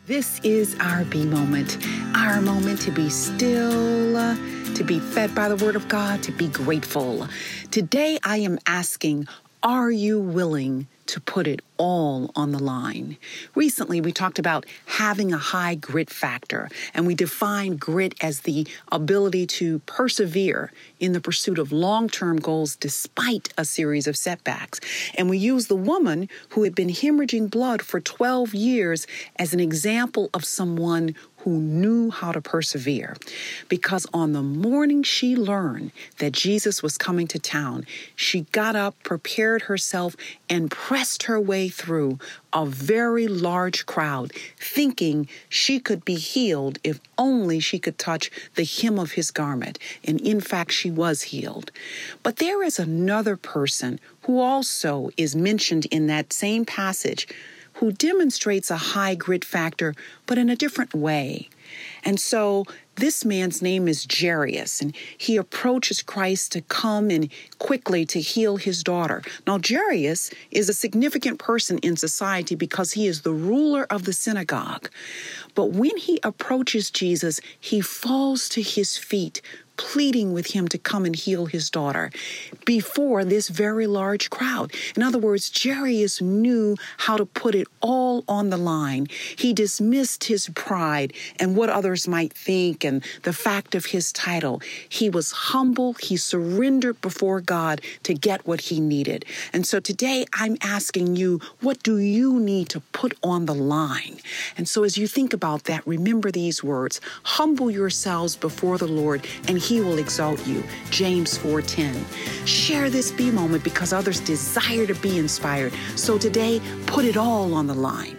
This is our B moment, our moment to be still, to be fed by the Word of God, to be grateful. Today I am asking, are you willing to put it all on the line? Recently, we talked about having a high grit factor, and we defined grit as the ability to persevere in the pursuit of long-term goals despite a series of setbacks. And we used the woman who had been hemorrhaging blood for 12 years as an example of someone who knew how to persevere. Because on the morning she learned that Jesus was coming to town, she got up, prepared herself, and pressed her way through a very large crowd, thinking she could be healed if only she could touch the hem of his garment. And in fact, she was healed. But there is another person who also is mentioned in that same passage who demonstrates a high grit factor, but in a different way. And so this man's name is Jairus, and he approaches Christ to come and quickly to heal his daughter. Now, Jairus is a significant person in society because he is the ruler of the synagogue. But when he approaches Jesus, he falls to his feet, pleading with him to come and heal his daughter before this very large crowd. In other words, Jairus knew how to put it all on the line. He dismissed his pride and what others might think and the fact of his title. He was humble. He surrendered before God to get what he needed. And so today I'm asking you, what do you need to put on the line? And so as you think about that, remember these words: humble yourselves before the Lord, and he will exalt you. James 4:10. Share this B moment because others desire to be inspired. So today, put it all on the line.